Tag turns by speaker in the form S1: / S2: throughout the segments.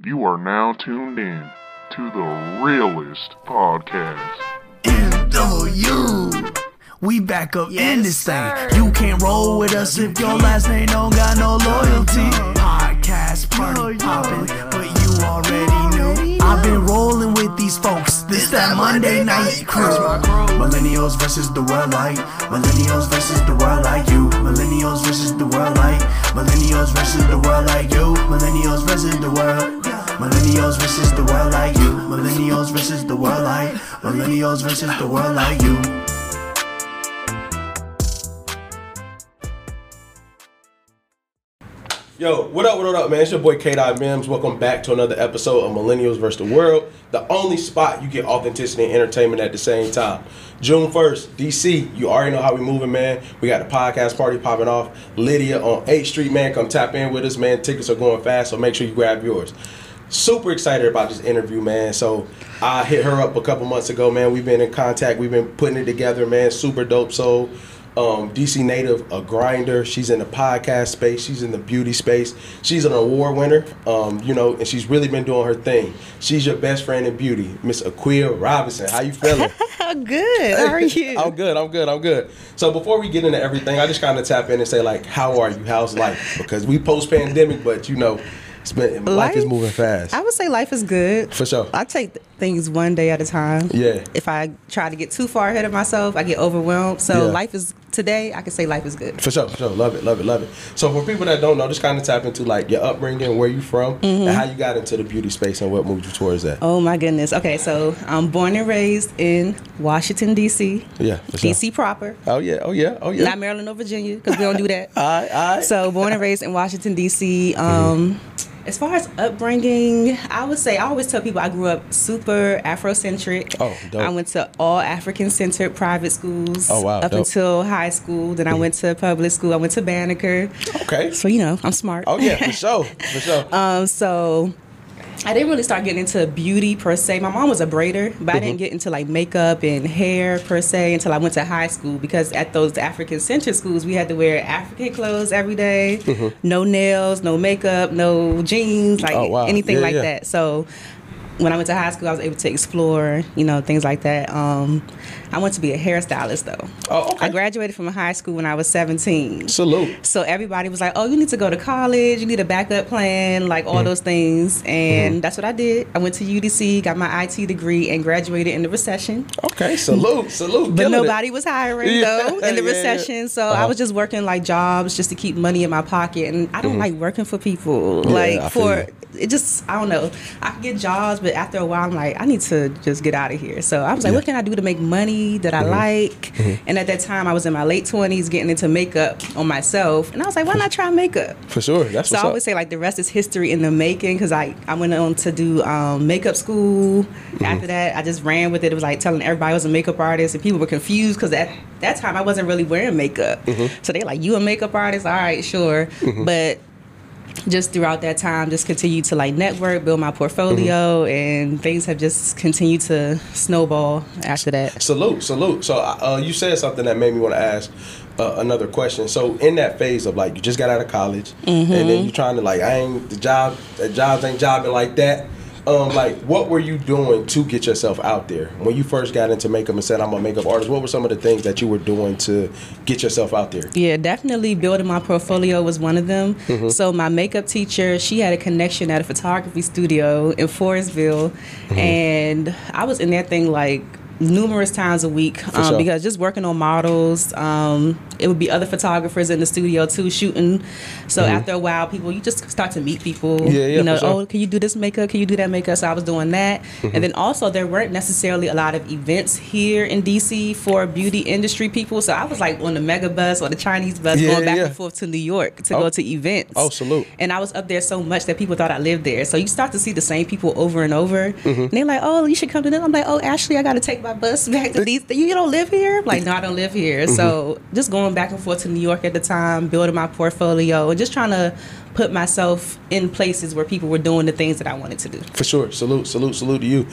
S1: You are now tuned in to the realest podcast.
S2: MW, we back up in this thing. You can't roll with us if your last name don't got no loyalty. Podcast party poppin', but you already knew. I've been rolling with these folks. This that Monday night crew. Millennials versus the world like. Millennials versus the world like you. Millennials versus the world like. Millennials versus the world like you. Millennials versus the world. Millennials versus the world like you. Millennials versus the world like. Millennials versus the world like you.
S3: Yo, what up, man? It's your boy K-Dot Mims. Welcome back to another episode of Millennials vs. the World, the only spot you get authenticity and entertainment at the same time. June 1st, DC, you already know how we moving, man. We got the podcast party popping off. Lydia on 8th Street, man. Come tap in with us, man. Tickets are going fast, so make sure you grab yours. Super excited about this interview, man. So I hit her up a couple months ago, man. We've been in contact. We've been putting it together, man. Super dope soul. DC native, a grinder. She's in the podcast space. She's in the beauty space. She's an award winner, and she's really been doing her thing. She's your best friend in beauty, Miss Aquia Robinson. How you feeling?
S4: Good. How are you?
S3: I'm good. So before we get into everything, I just kind of tap in and say, like, how are you? How's life? Because we post-pandemic, but, life is moving fast.
S4: I would say life is good.
S3: For sure.
S4: I take things one day at a time.
S3: Yeah.
S4: If I try to get too far ahead of myself, I get overwhelmed. So life is, today, I can say life is good.
S3: For sure. Love it. So for people that don't know, just kind of tap into like your upbringing, where you from, and how you got into the beauty space and what moved you towards that.
S4: Oh my goodness. Okay, so I'm born and raised in Washington, D.C.
S3: Yeah. For sure.
S4: D.C. proper.
S3: Oh yeah.
S4: Not Maryland or Virginia, because we don't do that.
S3: All right.
S4: So born and raised in Washington, D.C. As far as upbringing, I would say I always tell people I grew up super Afrocentric.
S3: Oh, dope.
S4: I went to all African-centered private schools up
S3: dope.
S4: until high school. Then I went to public school. I went to Banneker.
S3: Okay.
S4: So, I'm smart.
S3: Oh, yeah, for sure.
S4: So I didn't really start getting into beauty per se. My mom was a braider, but I didn't get into like makeup and hair per se until I went to high school, because at those African-centered schools, we had to wear African clothes every day, no nails, no makeup, no jeans, anything like that. So when I went to high school, I was able to explore, things like that. I went to be a hairstylist, though.
S3: Oh, okay.
S4: I graduated from high school when I was 17.
S3: Salute.
S4: So everybody was like, oh, you need to go to college. You need a backup plan, like all those things. And that's what I did. I went to UDC, got my IT degree, and graduated in the recession.
S3: Okay, salute.
S4: But nobody was hiring, though, in the recession. So I was just working, like, jobs just to keep money in my pocket. And I don't like working for people. I don't know. I can get jobs, but after a while, I'm like, I need to just get out of here. So I was like, what can I do to make money that I like? And at that time, I was in my late 20s getting into makeup on myself. And I was like, why not try makeup?
S3: For sure. That's
S4: so
S3: what's
S4: I always
S3: up.
S4: say, like, the rest is history in the making, because I went on to do makeup school. After that, I just ran with it. It was like telling everybody I was a makeup artist, and people were confused because at that time, I wasn't really wearing makeup. So they're like, you a makeup artist? All right, sure. But just throughout that time, just continue to like network, build my portfolio, and things have just continued to snowball after that.
S3: Salute. So you said something that made me want to ask another question. So in that phase of like, you just got out of college, and then you're trying to like, the jobs ain't jobbing like that. What were you doing to get yourself out there? When you first got into makeup and said, I'm a makeup artist, what were some of the things that you were doing to get yourself out there?
S4: Yeah, definitely building my portfolio was one of them. So my makeup teacher, she had a connection at a photography studio in Forestville, and I was in that thing like numerous times a week because just working on models, it would be other photographers in the studio too shooting. So after a while, you just start to meet people. Oh, can you do this makeup? Can you do that makeup? So I was doing that. And then also there weren't necessarily a lot of events here in DC for beauty industry people. So I was like on the mega bus or the Chinese bus going back and forth to New York to go to events.
S3: Oh, salute.
S4: And I was up there so much that people thought I lived there. So you start to see the same people over and over. And they're like, oh, you should come to this. I'm like, oh, Ashley, I got to take my bus back to these. You don't live here? I'm like, no, I don't live here. So just going back and forth to New York at the time, building my portfolio, and just trying to put myself in places where people were doing the things that I wanted to do.
S3: For sure. Salute to you.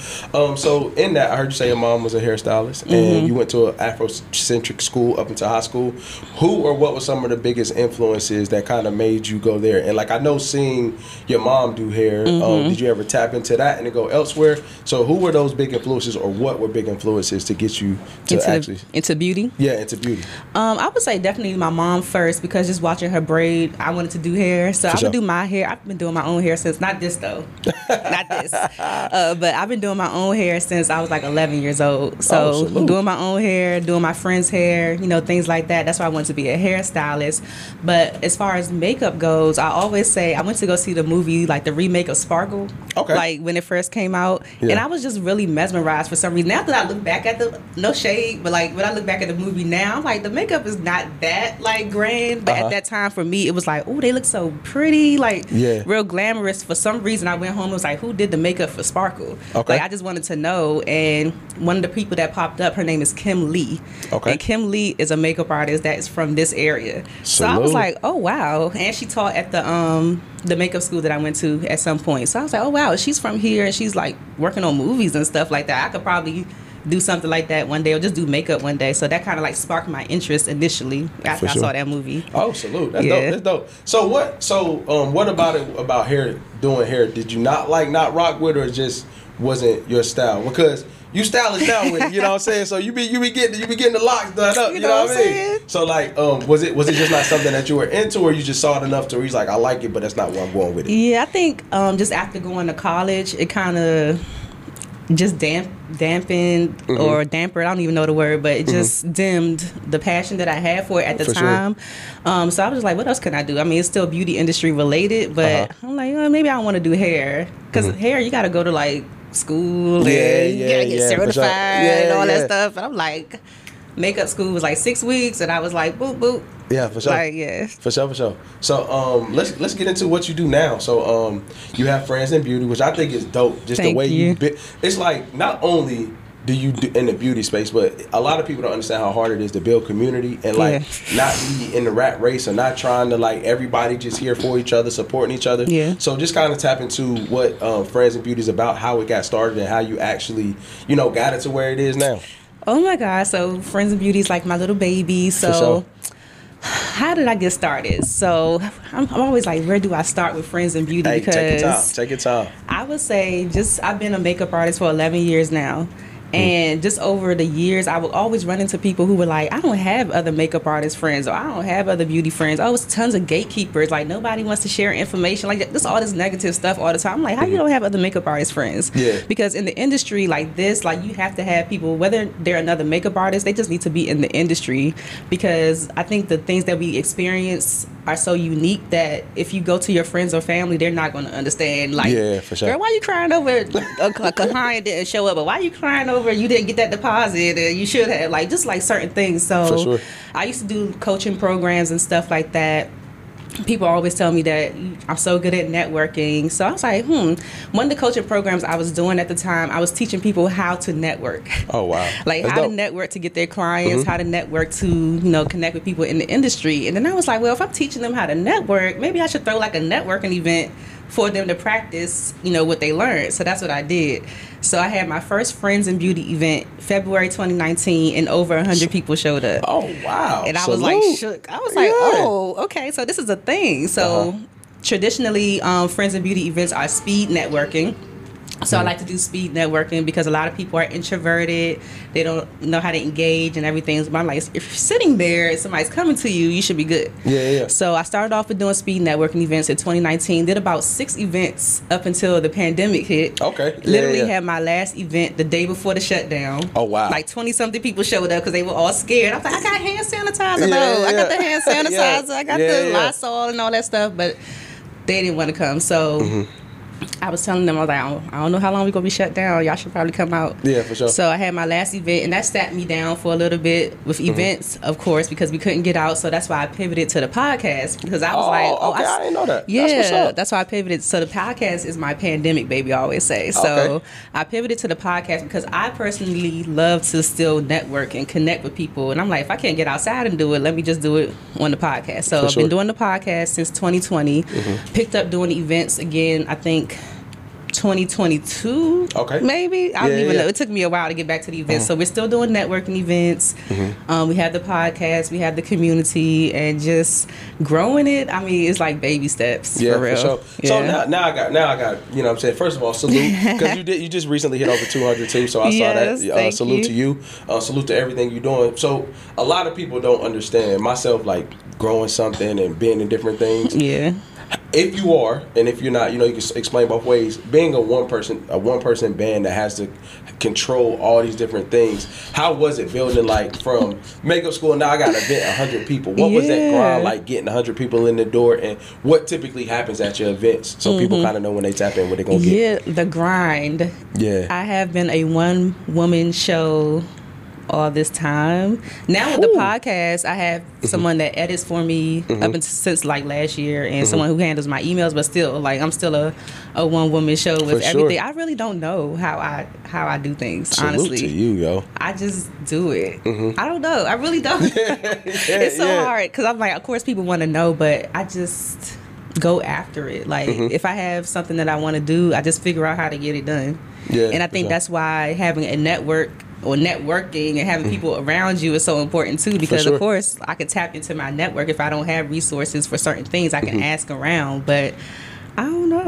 S3: So in that, I heard you say your mom was a hairstylist and you went to an Afrocentric school up until high school. Who or what were some of the biggest influences that kind of made you go there? And like I know seeing your mom do hair, did you ever tap into that and then go elsewhere? So who were those big influences or what were big influences to get you to
S4: into beauty?
S3: Yeah, into beauty.
S4: I would say definitely my mom first, because just watching her braid, I wanted to do hair. So I would do my hair. I've been doing my own hair since, not this though, not this, but I've been doing my own hair since I was like 11 years old. So doing my own hair, doing my friend's hair, you know, things like that. That's why I wanted to be a hairstylist. But as far as makeup goes, I always say I went to go see the movie, like the remake of Sparkle, like when it first came out, and I was just really mesmerized for some reason. Now that I look back at no shade, but like when I look back at the movie now, I'm like, the makeup is not that like grand, but at that time for me it was like, oh, they look so pretty, like real glamorous. For some reason I went home and was like, who did the makeup for Sparkle? Like I just wanted to know. And one of the people that popped up, her name is Kim Lee, and Kim Lee is a makeup artist that is from this area. So I was like, oh wow. And she taught at the makeup school that I went to at some point. So I was like, oh wow, she's from here and she's like working on movies and stuff like that. I could probably do something like that one day, or just do makeup one day. So that kind of like sparked my interest initially after I saw that movie.
S3: Oh, salute. That's dope. That's dope. So what about it, about hair, doing hair, did you not rock with, or it just wasn't your style? Because you stylish now with it, you know what I'm saying? So you be getting the locks done up, you know what I mean? So like, was it just not something that you were into, or you just saw it enough to where you're like, I like it, but that's not where I'm going with it?
S4: Yeah, I think just after going to college, it kind of just dampened or dampered, I don't even know the word, but it just dimmed the passion that I had for it at the time. So I was just like, what else can I do? I mean, it's still beauty industry related, but I'm like, maybe I want to do hair, because hair, you got to go to like school and you gotta get certified and all that stuff. And I'm like, makeup school was like 6 weeks, and I was like, boop boop. Yeah, for sure. Like,
S3: for sure. So let's get into what you do now. So you have Friends in Beauty, which I think is dope. Just the way you it's like, not only do you do in the beauty space, but a lot of people don't understand how hard it is to build community and like not be in the rat race, or not trying to like everybody just here for each other, supporting each other. So just kind of tap into what Friends in Beauty is about, how it got started, and how you actually, you know, got it to where it is now.
S4: Oh my God. So Friends in Beauty is like my little baby. So how did I get started? So I'm always like, where do I start with Friends in Beauty? Because
S3: take your time.
S4: I would say I've been a makeup artist for 11 years now. And just over the years, I would always run into people who were like, I don't have other makeup artist friends, or I don't have other beauty friends. Oh, it's tons of gatekeepers. Like, nobody wants to share information. Like, just all this negative stuff all the time. I'm like, how you don't have other makeup artist friends? Because in the industry like this, like, you have to have people, whether they're another makeup artist, they just need to be in the industry. Because I think the things that we experience are so unique that if you go to your friends or family, they're not going to understand. Like,
S3: for sure.
S4: Girl, why you crying over a client didn't show up? But why you crying over you didn't get that deposit, and you should have, like, just like certain things. So I used to do coaching programs and stuff like that. People always tell me that I'm so good at networking. So I was like, one of the coaching programs I was doing at the time, I was teaching people how to network.
S3: Oh, wow.
S4: Like, how to network to get their clients, how to network to, you know, connect with people in the industry. And then I was like, well, if I'm teaching them how to network, maybe I should throw like a networking event for them to practice, you know, what they learned. So that's what I did. So I had my first Friends in Beauty event February 2019, and over 100 people showed up.
S3: Oh, wow.
S4: And I was like shook. I was like, oh, okay, so this is a thing. So traditionally, Friends in Beauty events are speed networking. So I like to do speed networking because a lot of people are introverted. They don't know how to engage and everything. But I'm like, if you're sitting there and somebody's coming to you, you should be good. So I started off with doing speed networking events in 2019. Did about 6 events up until the pandemic hit. Literally had my last event the day before the shutdown.
S3: Oh, wow.
S4: Like 20-something people showed up because they were all scared. I was like, I got hand sanitizer. I got the hand sanitizer. I got the Lysol and all that stuff. But they didn't want to come. So I was telling them, I was like, I don't know how long we're going to be shut down. Y'all should probably come out.
S3: Yeah, for sure.
S4: So I had my last event, and that sat me down for a little bit with events, of course, because we couldn't get out. So that's why I pivoted to the podcast, because I was
S3: okay, I didn't know that.
S4: Yeah, that's why I pivoted. So the podcast is my pandemic baby, I always say. So I pivoted to the podcast because I personally love to still network and connect with people. And I'm like, if I can't get outside and do it, let me just do it on the podcast. So I've been doing the podcast since 2020. Picked up doing events again, I think 2022, maybe. I don't even know. It took me a while to get back to the events. So we're still doing networking events. We have the podcast, we have the community, and just growing it. I mean, it's like baby steps. For real.
S3: For sure. Yeah. So now I got, you know what I'm saying? First of all, salute, because you just recently hit over 200 too, so I saw that. Salute to you. Salute to everything you're doing. So a lot of people don't understand, myself, like growing something and being in different things.
S4: Yeah.
S3: If you are, and if you're not, you know, you can explain both ways. Being a one person band that has to control all these different things, how was it building, like, from makeup school? Now I got an event, 100 people. What was that grind like, getting 100 people in the door, and what typically happens at your events, so people kind of know when they tap in what they're gonna get?
S4: Yeah, the grind.
S3: Yeah,
S4: I have been a one woman show all this time. Now with the podcast, I have someone that edits for me since like last year, and someone who handles my emails, but still, like, I'm still a one woman show with everything. I really don't know how I do things.
S3: Salute
S4: honestly,
S3: to you, yo.
S4: I just do it. I don't know. I really don't. It's so hard because I'm like, of course people want to know, but I just go after it. Like, if I have something that I want to do, I just figure out how to get it done. And I think that's why having a network or networking and having people around you is so important too, because of course I could tap into my network. If I don't have resources for certain things, I can ask around, but I don't know.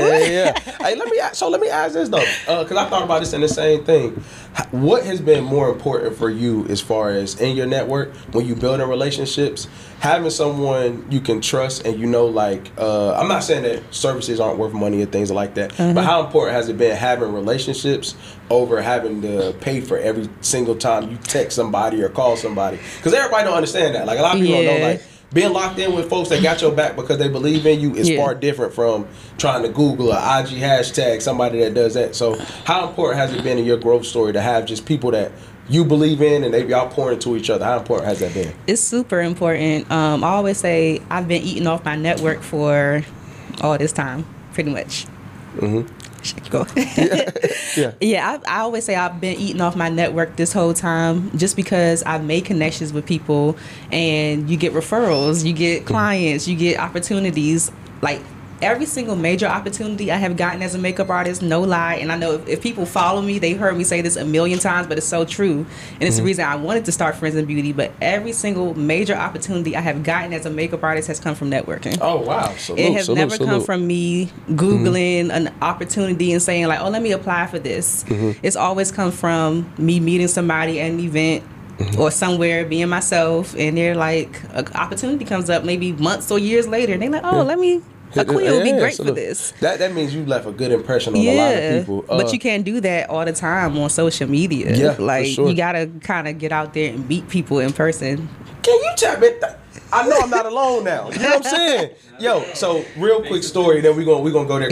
S3: Hey, let me ask this though, because I thought about this in the same thing. What has been more important for you as far as in your network when you building relationships, having someone you can trust and you know, like, I'm not saying that services aren't worth money or things like that, but how important has it been having relationships over having to pay for every single time you text somebody or call somebody? Because everybody don't understand that. Like, a lot of people don't know, like, being locked in with folks that got your back because they believe in you is far different from trying to Google an IG hashtag somebody that does that. So how important has it been in your growth story to have just people that you believe in and they y'all pour into each other? How important has that been?
S4: It's super important. I always say I've been eating off my network for all this time, pretty much. Go. I always say I've been eating off my network this whole time, just because I've made connections with people, and you get referrals, you get clients, you get opportunities. Like, every single major opportunity I have gotten as a makeup artist, no lie, and I know if people follow me, they heard me say this a million times, but it's so true, and it's the reason I wanted to start Friends in Beauty. But every single major opportunity I have gotten as a makeup artist has come from networking.
S3: Oh, wow.
S4: It has never come from me Googling an opportunity and saying, like, oh, let me apply for this. It's always come from me meeting somebody at an event or somewhere, being myself, and they're like, an opportunity comes up maybe months or years later, and they're like, oh, let me... Aquia would be great for this.
S3: That means you left a good impression on a lot of people.
S4: But you can't do that all the time on social media. Like, you gotta kind of get out there and meet people in person.
S3: Can you tap it? I know I'm not alone now. You know what I'm saying? Yo, so real quick story, then we gonna go there.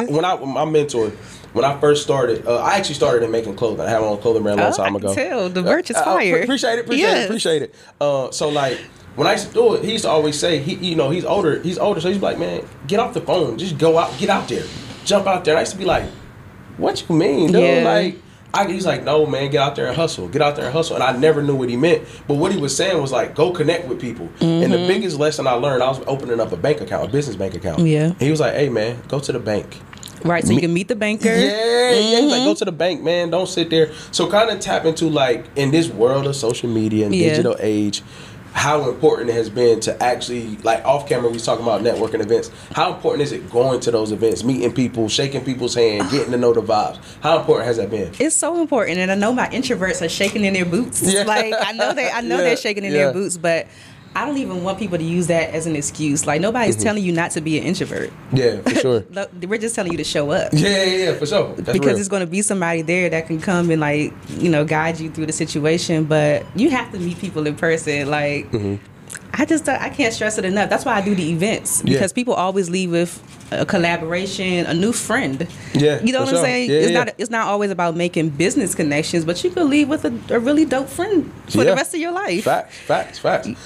S3: My mentor, when I first started, I actually started in making clothing. I had my own clothing brand a long time ago.
S4: I can tell. The merch is fire.
S3: Appreciate it. So, like, when I used to do it, he used to always say, he's older, so he's like, man, get off the phone, just go out, get out there, jump out there. And I used to be like, what you mean, dude? Like, he's like, no, man, get out there and hustle. And I never knew what he meant, but what he was saying was, like, go connect with people. And the biggest lesson I learned, I was opening up a business bank account. And he was like, hey, man, go to the bank.
S4: Right, so you can meet the banker.
S3: He's like, go to the bank, man, don't sit there. So kind of tap into, like, in this world of social media and digital age, how important it has been to actually, like, off camera, we was talking about networking events. How important is it going to those events, meeting people, shaking people's hand, getting to know the vibes? How important has that been?
S4: It's so important, and I know my introverts are shaking in their boots. Like, I know they're shaking in their boots, but I don't even want people to use that as an excuse. Like, nobody's telling you not to be an introvert.
S3: Yeah, for sure.
S4: We're just telling you to show up.
S3: Yeah, for sure. That's
S4: because
S3: real.
S4: there's going to be somebody there that can come and, like, guide you through the situation. But you have to meet people in person. Like, I can't stress it enough. That's why I do the events, because people always leave with a collaboration, a new friend.
S3: Yeah,
S4: you know what I'm saying?
S3: Yeah,
S4: it's not always about making business connections, but you can leave with a really dope friend for the rest of your life.
S3: Facts.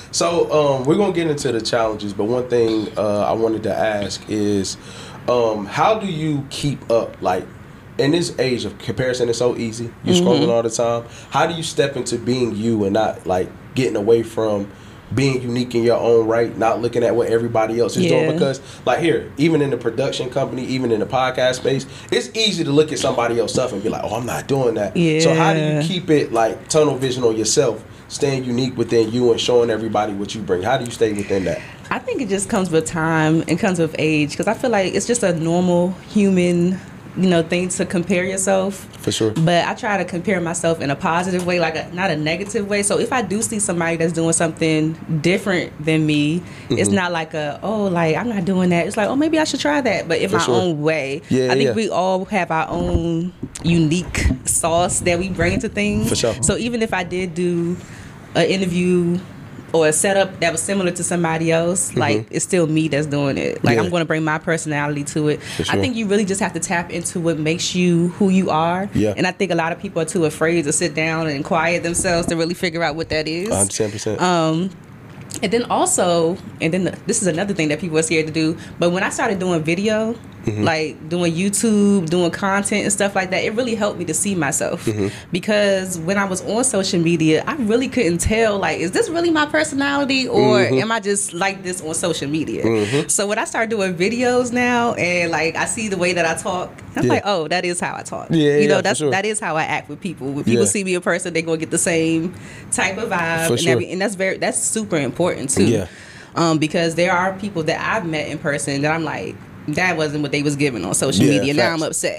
S3: So we're gonna get into the challenges, but one thing I wanted to ask is, how do you keep up, like, in this age of comparison is so easy, you're scrolling all the time. How do you step into being you and not like getting away from being unique in your own right, not looking at what everybody else is doing? Because like here, even in the production company, even in the podcast space, it's easy to look at somebody else's stuff and be like, oh, I'm not doing that. So how do you keep it like tunnel vision on yourself, staying unique within you and showing everybody what you bring? How do you stay within that?
S4: I think it just comes with time and comes with age, because I feel like it's just a normal human thing to compare yourself.
S3: For sure.
S4: But I try to compare myself in a positive way, like not a negative way. So if I do see somebody that's doing something different than me, it's not like I'm not doing that. It's like, oh, maybe I should try that, but in my own way. I think we all have our own unique sauce that we bring to things.
S3: For sure.
S4: So even if I did do an interview or a setup that was similar to somebody else, like it's still me that's doing it. Like I'm going to bring my personality to it. Sure. I think you really just have to tap into what makes you who you are. And I think a lot of people are too afraid to sit down and quiet themselves to really figure out what that is.
S3: 110%.
S4: And then this is another thing that people are scared to do. But when I started doing video, like doing YouTube, doing content and stuff like that, it really helped me to see myself. Because when I was on social media, I really couldn't tell, like, is this really my personality, or am I just like this on social media? So when I start doing videos now and like I see the way that I talk, I'm like, oh, that is how I talk. That is how I act with people. When people see me in person, they're gonna get the same type of vibe and that's super important too. Because there are people that I've met in person that I'm like, that wasn't what they was giving on social media.
S3: Facts.
S4: Now I'm upset.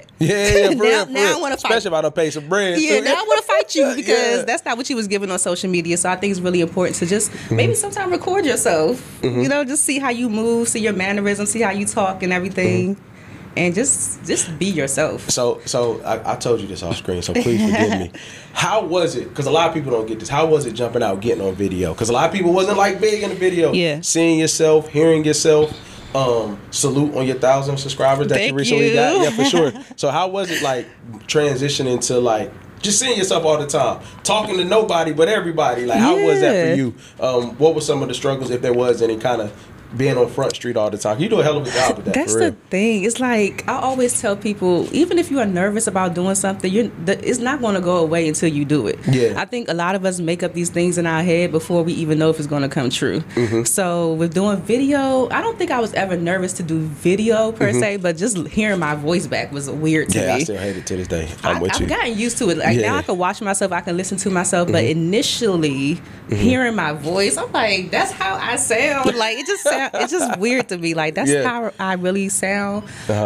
S3: Now
S4: I want to fight.
S3: Especially if I don't pay some bread.
S4: Now I want to fight you because that's not what you was giving on social media. So I think it's really important to just maybe sometime record yourself. Just see how you move, see your mannerisms, see how you talk and everything. And just be yourself.
S3: So I told you this off screen, so please forgive me. How was it? Because a lot of people don't get this. How was it jumping out, getting on video? Because a lot of people wasn't like big in the video. Seeing yourself, hearing yourself. Salute on your 1,000 subscribers that you recently got. Yeah, for sure. So how was it like transitioning to like just seeing yourself all the time, talking to nobody but everybody? Like how was that for you? What were some of the struggles, if there was any, kind of being on Front Street all the time? You do a hell of a job with that.
S4: That's the thing. It's like I always tell people, even if you are nervous about doing something, it's not going to go away until you do it. I think a lot of us make up these things in our head before we even know if it's going to come true. So with doing video, I don't think I was ever nervous to do video per se, but just hearing my voice back was weird to me.
S3: I still hate it to this day. I've
S4: gotten used to it. Like now I can watch myself, I can listen to myself, but initially hearing my voice, I'm like, that's how I sound. Like it's just weird to me. Like that's how I really sound.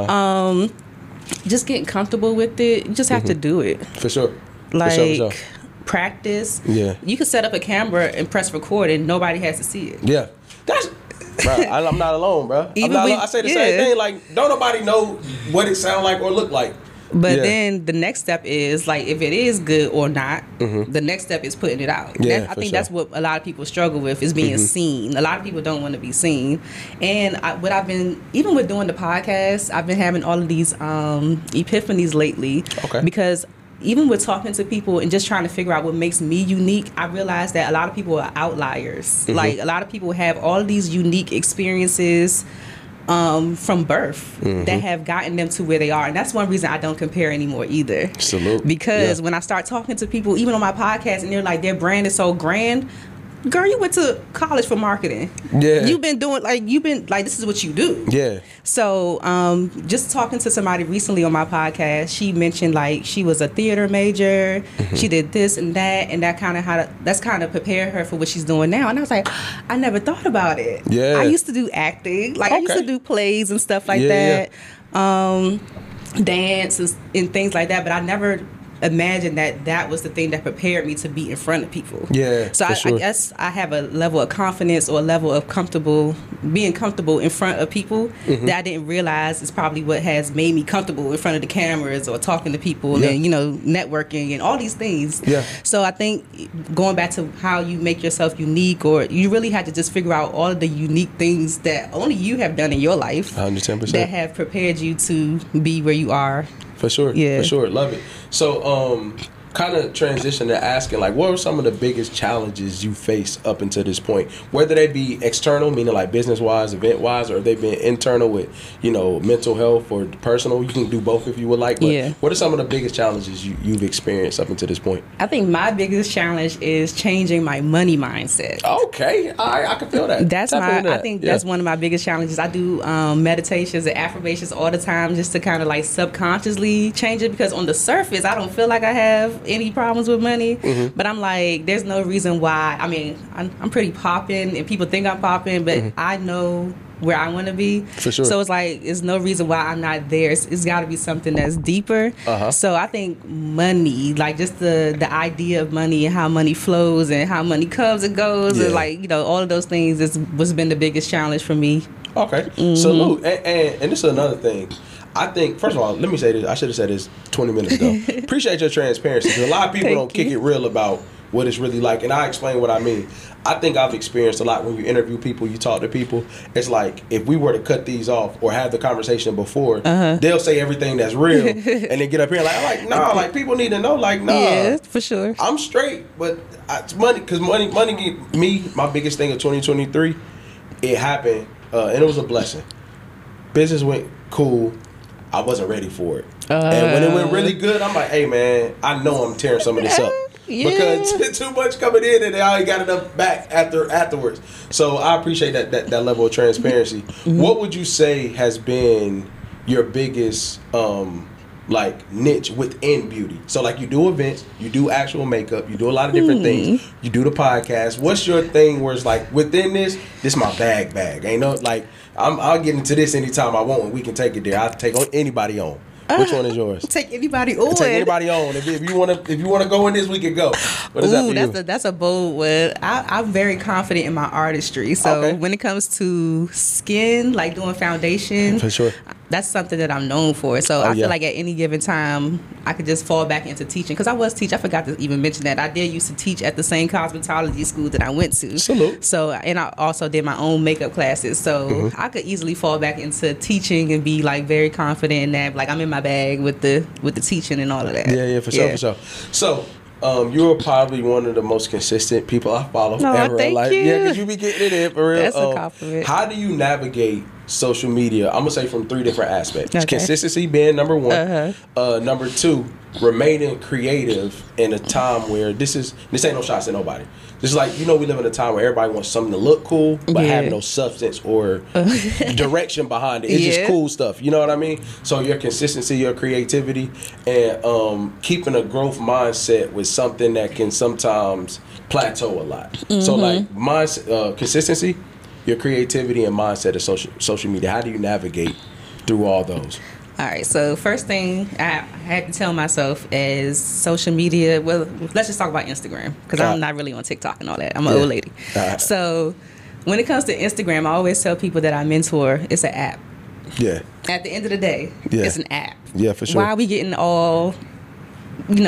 S4: Just getting comfortable with it. You just have to do it.
S3: For sure.
S4: Like practice. You can set up a camera and press record and nobody has to see it.
S3: That's bro, I'm not alone, bro. I say the same thing. Like don't nobody know what it sound like or look like.
S4: But then the next step is like if it is good or not. The next step is putting it out. I think that's what a lot of people struggle with, is being seen. A lot of people don't want to be seen. And what I've been, even with doing the podcast, I've been having all of these epiphanies lately. Because even with talking to people and just trying to figure out what makes me unique, I realized that a lot of people are outliers. Like a lot of people have all of these unique experiences from birth that have gotten them to where they are. And that's one reason I don't compare anymore either.
S3: Salute.
S4: Because when I start talking to people, even on my podcast, and they're like, their brand is so grand. Girl, you went to college for marketing. You've been doing, this is what you do. So, just talking to somebody recently on my podcast, she mentioned, like, she was a theater major. She did this and that kind of prepared her for what she's doing now. And I was like, I never thought about it. I used to do acting. Like, I used to do plays and stuff like that. Dance and things like that. But I never imagine that was the thing that prepared me to be in front of people.
S3: Yeah,
S4: So I guess I have a level of confidence or a level of being comfortable in front of people that I didn't realize is probably what has made me comfortable in front of the cameras or talking to people and, networking and all these things.
S3: Yeah.
S4: So I think going back to how you make yourself unique, or you really had to just figure out all of the unique things that only you have done in your life
S3: 110%.
S4: that have prepared you to be where you are.
S3: For sure.
S4: Yeah.
S3: For sure. Love it. So, kind of transition to asking, like, what were some of the biggest challenges you faced up until this point? Whether they be external, meaning like business-wise, event-wise, or they've been internal with, mental health or personal. You can do both if you would like. But what are some of the biggest challenges you've experienced up until this point?
S4: I think my biggest challenge is changing my money mindset.
S3: Okay. I can feel that.
S4: I think that's one of my biggest challenges. I do meditations and affirmations all the time just to kind of like subconsciously change it, because on the surface, I don't feel like I have any problems with money, but I'm like, there's no reason why. I mean, I'm pretty popping and people think I'm popping, but I know where I want to be.
S3: For sure.
S4: So it's like, there's no reason why I'm not there. It's got to be something that's deeper. So I think money, like just the idea of money and how money flows and how money comes and goes, and like, all of those things is what's been the biggest challenge for me.
S3: Okay. Salute. And this is another thing. I think, first of all, let me say this. I should have said this 20 minutes ago. Appreciate your transparency, because a lot of people don't kick it real about what it's really like. And I explain what I mean. I think I've experienced a lot when you interview people, you talk to people. It's like, if we were to cut these off or have the conversation before, they'll say everything that's real and then get up here like, nah, like people need to know, like, nah.
S4: Yeah, for sure.
S3: I'm straight, but it's money, because money, my biggest thing of 2023, it happened, and it was a blessing. Business went cool. I wasn't ready for it. And when it went really good, I'm like, hey, man, I know I'm tearing some of this up. Because too much coming in and I ain't got enough back afterwards. So I appreciate that level of transparency. What would you say has been your biggest niche within beauty? So like, you do events, you do actual makeup, you do a lot of different things. You do the podcast. What's your thing where it's like, within this my bag? Ain't no like, I'll get into this anytime I want and we can take it there. I'll take anybody on. Which one is yours?
S4: Take anybody on.
S3: Take anybody on. If you wanna go in this, we can go. What is that for you?
S4: That's a bold one. I'm very confident in my artistry. So when it comes to skin, like doing foundation,
S3: for sure,
S4: that's something that I'm known for. So I feel like at any given time, I could just fall back into teaching. Because I was teaching. I forgot to even mention that. I did used to teach at the same cosmetology school that I went to.
S3: Salute.
S4: So, and I also did my own makeup classes. So I could easily fall back into teaching and be like very confident in that. Like, I'm in my bag with the teaching and all of that.
S3: Yeah, for sure. So, you're probably one of the most consistent people I follow ever in life.
S4: You.
S3: Yeah, because you be getting it in for real.
S4: That's a compliment.
S3: How do you navigate social media? I'm gonna say from 3 different aspects. Consistency being number 1. Number 2, remaining creative in a time where this ain't no shots at nobody. This is like, we live in a time where everybody wants something to look cool, but have no substance or direction behind it. It's just cool stuff. You know what I mean? So your consistency, your creativity, and keeping a growth mindset with something that can sometimes plateau a lot. So like consistency, your creativity and mindset of social media. How do you navigate through all those?
S4: All right, so first thing I had to tell myself is social media. Well, let's just talk about Instagram, because I'm not really on TikTok and all that. I'm an old lady. So when it comes to Instagram, I always tell people that I mentor, it's an app.
S3: Yeah.
S4: At the end of the day, it's an app.
S3: Yeah, for sure.
S4: Why are we getting all, in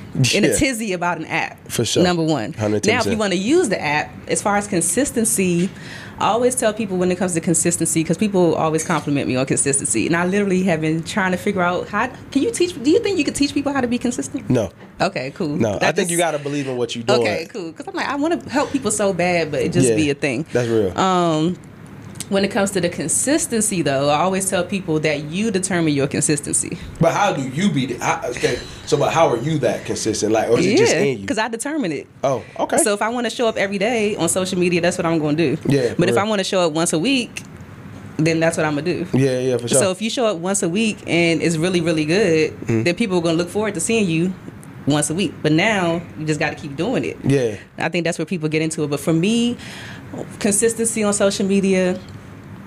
S4: a tizzy about an app? For sure. Number 1. 110%. Now, if you want to use the app, as far as consistency, I always tell people when it comes to consistency, because people always compliment me on consistency, and I literally have been trying to figure out do you think you could teach people how to be consistent?
S3: No.
S4: Okay, cool.
S3: No, I think you got to believe in what you're doing.
S4: Okay, cool. Because I'm like, I want to help people so bad, but it just be a thing.
S3: That's real.
S4: When it comes to the consistency, though, I always tell people that you determine your consistency.
S3: But how do you be? But how are you that consistent? Like, or is it just in you?
S4: Because I determine it.
S3: Oh, okay.
S4: So if I want to show up every day on social media, that's what I'm going to do.
S3: Yeah.
S4: But if I want to show up once a week, then that's what I'm going to do.
S3: Yeah, for sure.
S4: So if you show up once a week and it's really, really good, then people are going to look forward to seeing you once a week. But now you just got to keep doing it.
S3: Yeah.
S4: I think that's where people get into it. But for me, consistency on social media, I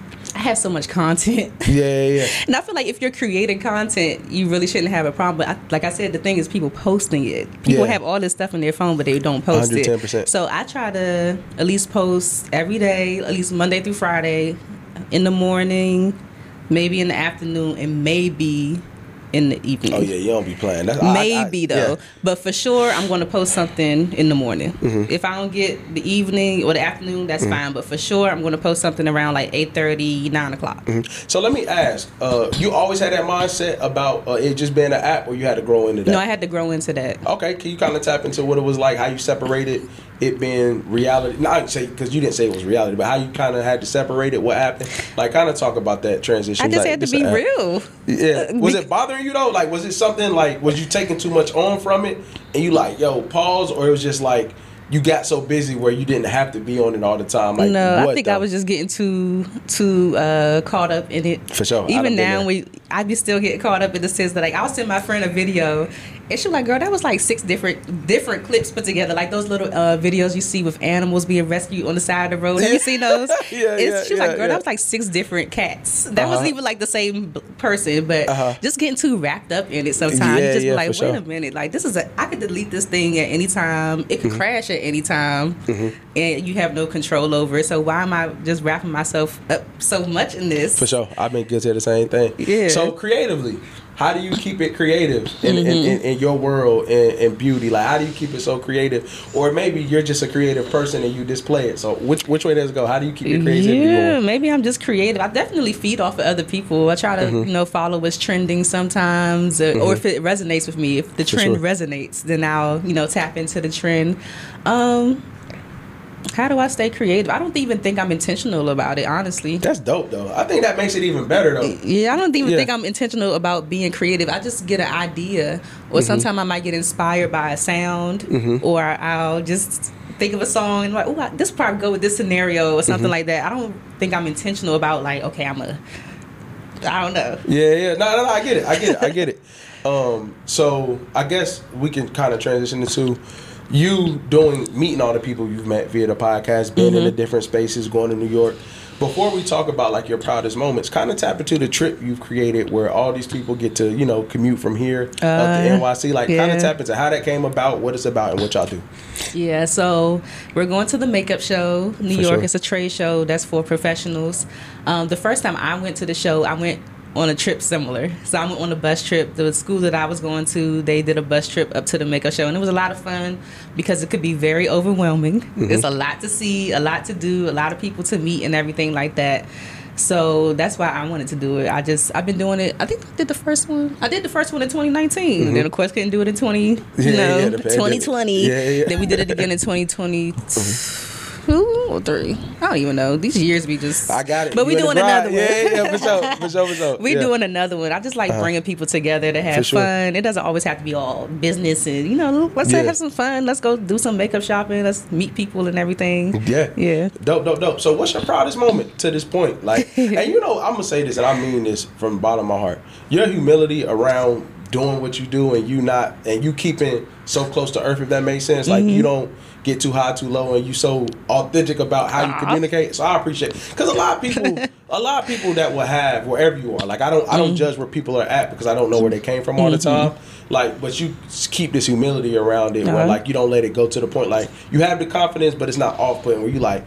S4: have so much content.
S3: Yeah.
S4: And I feel like if you're creating content, you really shouldn't have a problem. But like I said, the thing is people posting it. People have all this stuff in their phone, but they don't post
S3: 110%.
S4: it. So I try to at least post every day, at least Monday through Friday, in the morning, maybe in the afternoon, and maybe in the evening.
S3: Oh yeah, you don't be playing. That's,
S4: maybe though,
S3: yeah.
S4: but for sure I'm going to post something in the morning. If I don't get the evening or the afternoon, that's fine. But for sure I'm going to post something around like 8:30, 9 o'clock.
S3: So let me ask, you always had that mindset about it just being an app, or you had to grow into that?
S4: No, I had to grow into that.
S3: Okay, can you kind of tap into what it was like, how you separated it being reality? Not say because you didn't say it was reality, but how you kind of had to separate it. What happened? Like, kind of talk about that transition.
S4: I just
S3: like,
S4: had to be real.
S3: Yeah. Was it bothering you though? Like, was it something like, was you taking too much on from it, and you like, yo, pause, or it was just like you got so busy where you didn't have to be on it all the time? Like,
S4: no,
S3: what,
S4: I think
S3: though?
S4: I was just getting too caught up in it.
S3: For sure.
S4: Even now, I be still getting caught up in the sense that like I'll send my friend a video, and she was like, "Girl, that was like 6 different clips put together, like those little videos you see with animals being rescued on the side of the road. Have you seen those?" She was like, "Girl, that was like 6 different cats. That wasn't even like the same person, but just getting too wrapped up in it sometimes. You just be like, wait a minute, like this is I could delete this thing at any time. It could crash at any time, and you have no control over it. So why am I just wrapping myself up so much in this?"
S3: For sure. I've been guilty of the same thing.
S4: Yeah.
S3: So creatively, how do you keep it creative in your world and beauty? Like, how do you keep it so creative? Or maybe you're just a creative person and you display it. So which way does it go? How do you keep your creativity going?
S4: Maybe I'm just creative. I definitely feed off of other people. I try to follow what's trending sometimes, or if it resonates with me. If the trend resonates, then I'll tap into the trend. How do I stay creative? I don't even think I'm intentional about it, honestly.
S3: That's dope, though. I think that makes it even better, though.
S4: Yeah, I don't even think I'm intentional about being creative. I just get an idea, or sometimes I might get inspired by a sound, or I'll just think of a song and like, oh, this would probably go with this scenario or something like that. I don't think I'm intentional about like, okay, I don't know.
S3: Yeah. No, I get it. So I guess we can kind of transition into you meeting all the people you've met via the podcast, being in the different spaces, going to New York. Before we talk about like your proudest moments, kind of tap into the trip you've created where all these people get to, commute from here up to NYC. Like, kind of tap into how that came about, what it's about, and what y'all do.
S4: Yeah, so we're going to the makeup show, New York. Sure. It's a trade show that's for professionals. The first time I went to the show, I went on a trip similar. So I went on a bus trip. The school that I was going to, they did a bus trip up to the makeup show, and it was a lot of fun because it could be very overwhelming. There's a lot to see, a lot to do, a lot of people to meet and everything like that. So that's why I wanted to do it. I've been doing it. I think I did the first one. I did the first one in 2019, and then of course couldn't do it in 2020. Then we did it again in 2020. 2 or 3. I don't even know. These years be just.
S3: I got it.
S4: But we doing another one.
S3: Yeah, for sure.
S4: We doing another one. I just like bringing people together to have fun. It doesn't always have to be all business and let's have some fun. Let's go do some makeup shopping. Let's meet people and everything. Yeah.
S3: Dope. So what's your proudest moment to this point? Like, and I'm gonna say this, and I mean this from the bottom of my heart. Your humility around doing what you do, and you keeping so close to earth, if that makes sense. Like, you don't get too high, too low, and you so authentic about how you communicate. So I appreciate it. Because a lot of people that will have wherever you are. Like, I don't judge where people are at because I don't know where they came from all the time. Like, but you keep this humility around it where like you don't let it go to the point like you have the confidence, but it's not off-putting where you like,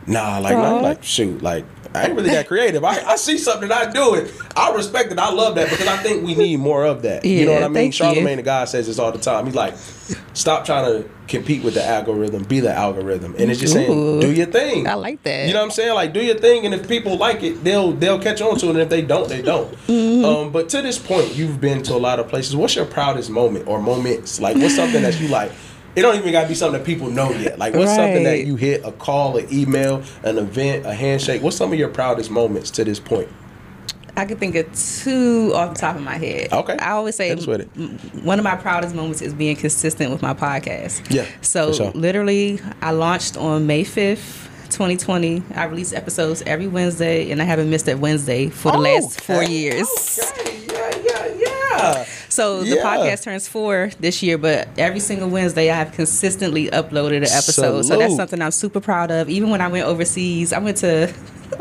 S3: shoot, like I ain't really that creative. I see something I do it. I respect it. I love that because I think we need more of that. You know what I mean? Charlamagne the God says this all the time. He's like, stop trying to compete with the algorithm. Be the algorithm. And it's just saying, do your thing.
S4: I like that.
S3: You know what I'm saying? Like, do your thing. And if people like it, they'll catch on to it. And if they don't, they don't. But to this point, you've been to a lot of places. What's your proudest moment or moments? Like, what's something that you like? It don't even gotta be something that people know yet. Like, what's something that you hit, a call, an email, an event, a handshake? What's some of your proudest moments to this point?
S4: I can think of 2 off the top of my head.
S3: Okay.
S4: I always say one of my proudest moments is being consistent with my podcast.
S3: Yeah.
S4: So literally, I launched on May 5th, 2020. I release episodes every Wednesday, and I haven't missed a Wednesday for the last 4 years.
S3: Okay. Yeah.
S4: So the podcast turns 4 this year, but every single Wednesday I have consistently uploaded an episode. So that's something I'm super proud of. Even when I went overseas, I went to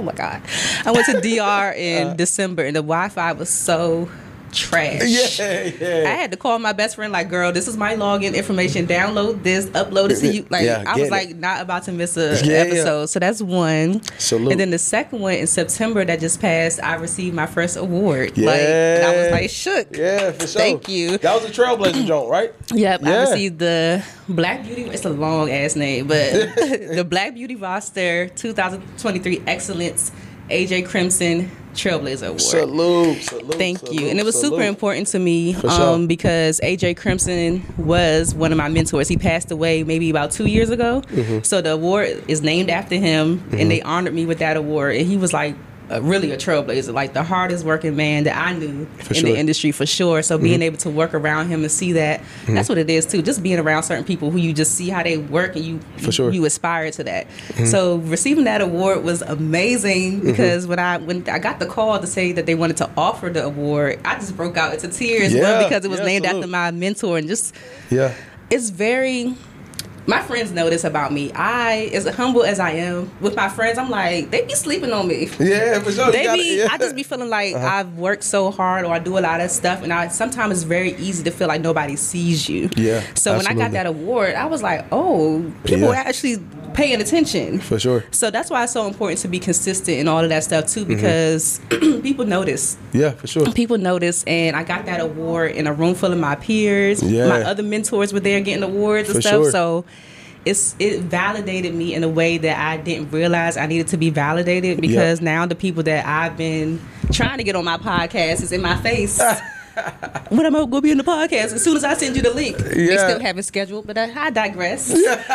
S4: oh my God. I went to DR in December, and the Wi-Fi was so trash.
S3: Yeah.
S4: I had to call my best friend, like, girl, this is my login information. Download this, upload it to you. Like, I was like, not about to miss a episode. So that's one.
S3: Salute.
S4: And then the second one in September that just passed, I received my first award. Like, and I was like, shook.
S3: Yeah, for sure.
S4: Thank you.
S3: That was a Trailblazer joint, right?
S4: Yep.
S3: Yeah.
S4: I received the Black Beauty. It's a long ass name, but the Black Beauty Roster 2023 Excellence AJ Crimson Trailblazer Award.
S3: Salute.
S4: Thank you. And it was super important to me
S3: sure.
S4: because AJ Crimson was one of my mentors. He passed away maybe about 2 years ago. So the award is named after him, and they honored me with that award. And he was like really a trailblazer, like the hardest working man that I knew in the industry for sure. So being able to work around him and see that, that's what it is too. Just being around certain people who you just see how they work and you aspire to that. So receiving that award was amazing because when I got the call to say that they wanted to offer the award, I just broke out into tears because it was named after my mentor, and just it's very. My friends know this about me. As humble as I am with my friends, I'm like, they be sleeping on me.
S3: Yeah, for sure.
S4: I just be feeling like I've worked so hard, or I do a lot of stuff, and sometimes it's very easy to feel like nobody sees you.
S3: Yeah.
S4: So when I got that award, I was like, oh, people are actually paying attention.
S3: For sure.
S4: So that's why it's so important to be consistent and all of that stuff too, because people notice.
S3: Yeah, for sure.
S4: People notice, and I got that award in a room full of my peers.
S3: Yeah.
S4: My other mentors were there getting awards and stuff. So it validated me in a way that I didn't realize I needed to be validated, because now the people that I've been trying to get on my podcast is in my face. When am I going to be in the podcast? As soon as I send you the link. They still haven't scheduled, but I digress.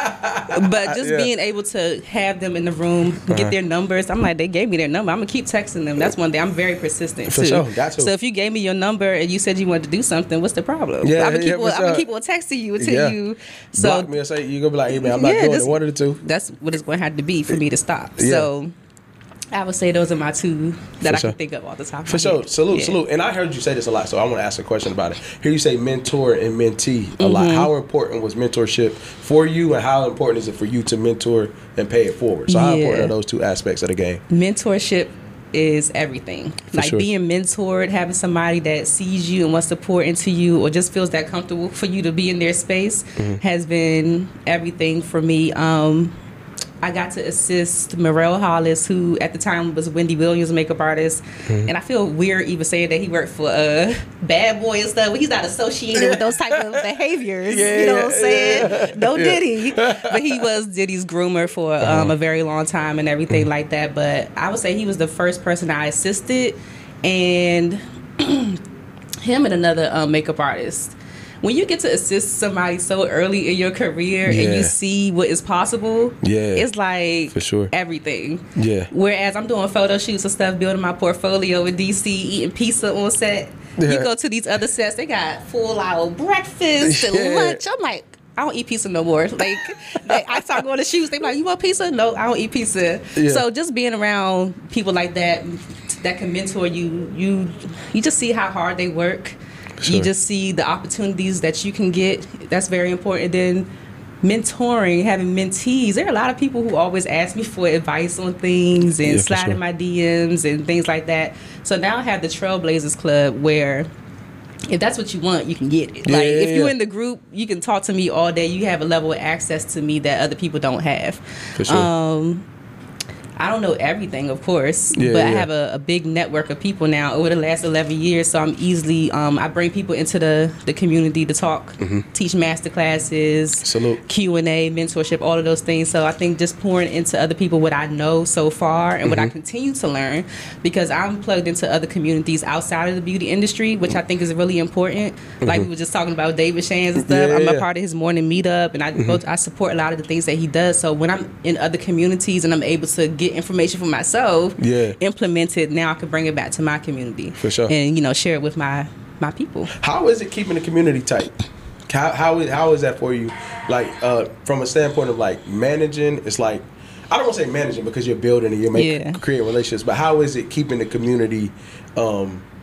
S4: But just being able to have them in the room, get their numbers. I'm like, they gave me their number. I'm going to keep texting them. That's one thing. I'm very persistent,
S3: For
S4: too.
S3: sure. Got to.
S4: So if you gave me your number and you said you wanted to do something, what's the problem?
S3: Yeah,
S4: I'm going to keep on texting you until you... So,
S3: block me and say, you're going to be like, hey, man, I'm not doing it. One of the two.
S4: That's what it's going to have to be for me to stop. So... I would say those are my two that I can think of all the time.
S3: For sure. Salute. And I heard you say this a lot, so I want to ask a question about it. Here you say mentor and mentee a lot. How important was mentorship for you, and how important is it for you to mentor and pay it forward? So how important are those two aspects of the game? Mentorship
S4: is everything. Being mentored, having somebody that sees you and wants to pour into you, or just feels that comfortable for you to be in their space, has been everything for me. I got to assist Morel Hollis, who at the time was Wendy Williams' makeup artist. And I feel weird even saying that he worked for Bad Boy and stuff. He's not associated with those type of behaviors. You know what I'm saying? No Diddy. But he was Diddy's groomer for a very long time and everything like that. But I would say he was the first person I assisted. And him and another makeup artist. When you get to assist somebody so early in your career and you see what is possible, it's like
S3: for sure
S4: everything.
S3: Yeah.
S4: Whereas I'm doing photo shoots and stuff, building my portfolio in DC, eating pizza on set. You go to these other sets, they got full out breakfast and lunch. I'm like, I don't eat pizza no more. Like I start going to shoots, they be like, you want pizza? No, I don't eat pizza. So just being around people like that can mentor you, you just see how hard they work. Sure. You just see the opportunities that you can get. That's very important. Then mentoring, having mentees. There are a lot of people who always ask me for advice on things and slide in my DMs and things like that. So now I have the Trailblazers Club, where if that's what you want, you can get it. If you're in the group, you can talk to me all day. You have a level of access to me that other people don't have.
S3: For sure.
S4: I don't know everything, of course, but I have a big network of people now over the last 11 years. So I'm easily, I bring people into the community to talk, teach master classes, Q&A, mentorship, all of those things. So I think just pouring into other people what I know so far and what I continue to learn, because I'm plugged into other communities outside of the beauty industry, which I think is really important. Like we were just talking about David Shands and stuff. I'm a part of his morning meetup, and I support a lot of the things that he does. So when I'm in other communities and I'm able to get information for myself, implement it, now I can bring it back to my community
S3: for sure,
S4: and share it with my people.
S3: How is it keeping the community tight? How is that for you? Like from a standpoint of like managing, it's like, I don't want to say managing because you're building and you're creating relationships, but how is it keeping the community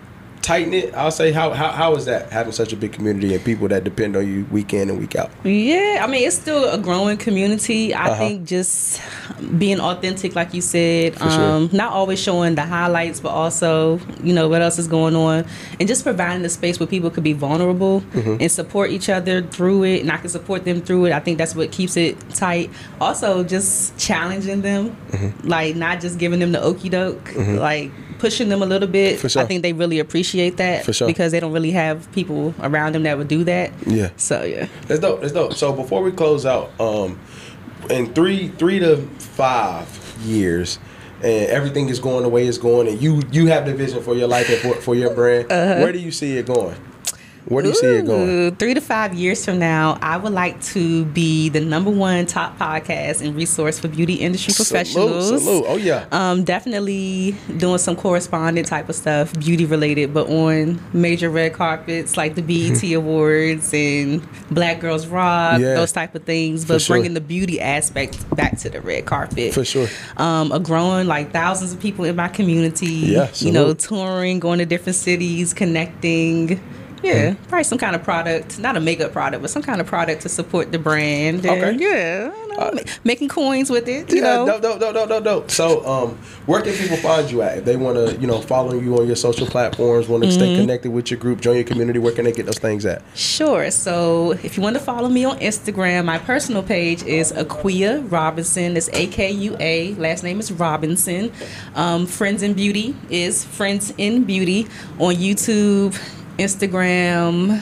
S3: tight knit. I'll say how is that having such a big community and people that depend on you week in and week out?
S4: Yeah, I mean it's still a growing community. I think just being authentic, like you said,
S3: sure.
S4: not always showing the highlights, but also what else is going on, and just providing the space where people could be vulnerable and support each other through it, and I can support them through it. I think that's what keeps it tight. Also, just challenging them, like not just giving them the okie doke, like pushing them a little bit.
S3: For sure.
S4: I think they really appreciate that.
S3: For sure.
S4: Because they don't really have people around them that would do that.
S3: Yeah.
S4: So yeah.
S3: That's dope. That's dope. So before we close out, in 3 to 5 years, and everything is going the way it's going, and you have the vision for your life and for your brand, where do you see it going? Where do you see it going?
S4: 3 to 5 years from now, I would like to be the #1 top podcast and resource for beauty industry professionals.
S3: Salute. Oh, yeah.
S4: Definitely doing some correspondent type of stuff, beauty related, but on major red carpets like the BET Awards and Black Girls Rock, those type of things, but bringing the beauty aspect back to the red carpet.
S3: For sure.
S4: Growing like thousands of people in my community, touring, going to different cities, connecting. Yeah, probably some kind of product, not a makeup product, but some kind of product to support the brand. And making coins with it.
S3: Dope. So, where can people find you at? If they want to, follow you on your social platforms, want to stay connected with your group, join your community, where can they get those things at?
S4: Sure. So, if you want to follow me on Instagram, my personal page is Aquia Robinson. That's AKUA. Last name is Robinson. Friends in Beauty is Friends in Beauty on YouTube, Instagram,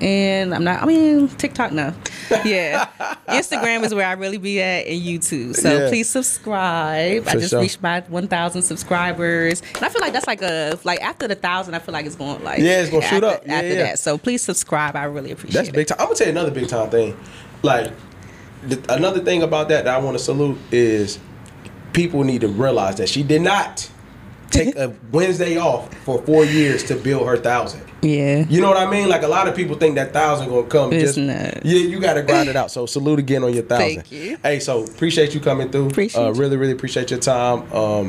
S4: and TikTok now. Yeah. Instagram is where I really be at, and YouTube. So please subscribe. I just reached my 1,000 subscribers. And I feel like that's like after the 1,000, I feel like it's going
S3: it's going to shoot up.
S4: After that. So please subscribe. I really appreciate it.
S3: That's big time. I'm going to tell you another big time thing. Like, another thing about that I want to salute is people need to realize that she did not take a Wednesday off for 4 years to build her 1,000.
S4: Yeah.
S3: You know what I mean? Like, a lot of people think that 1,000 gonna come.
S4: It's not.
S3: Yeah, you got to grind it out. So salute again on your 1,000.
S4: Thank you.
S3: Hey, so appreciate you coming through. Really, really appreciate your time.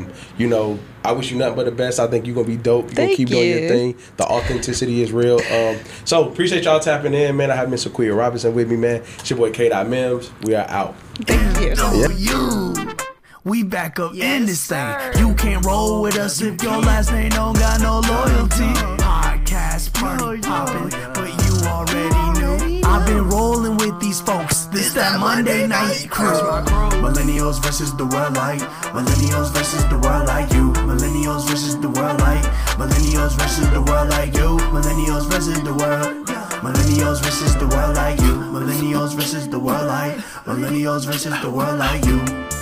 S3: I wish you nothing but the best. I think you're gonna be dope. You're gonna keep doing your thing. The authenticity is real. So appreciate y'all tapping in, man. I have Miss Aquia Robinson with me, man. It's your boy K.Mims. We are out.
S4: Thank you.
S2: We back up in this thing. You can't roll with us if your last name don't got no loyalty. Podcast party poppin', but you already knew. I've been rolling with these folks. This that Monday night crew. Millennials versus the world like. Millennials versus the world like you. Millennials versus the world like. Millennials versus the world like you. Millennials versus the world. Millennials versus the world like you. Millennials versus the world like. Millennials versus the world like you.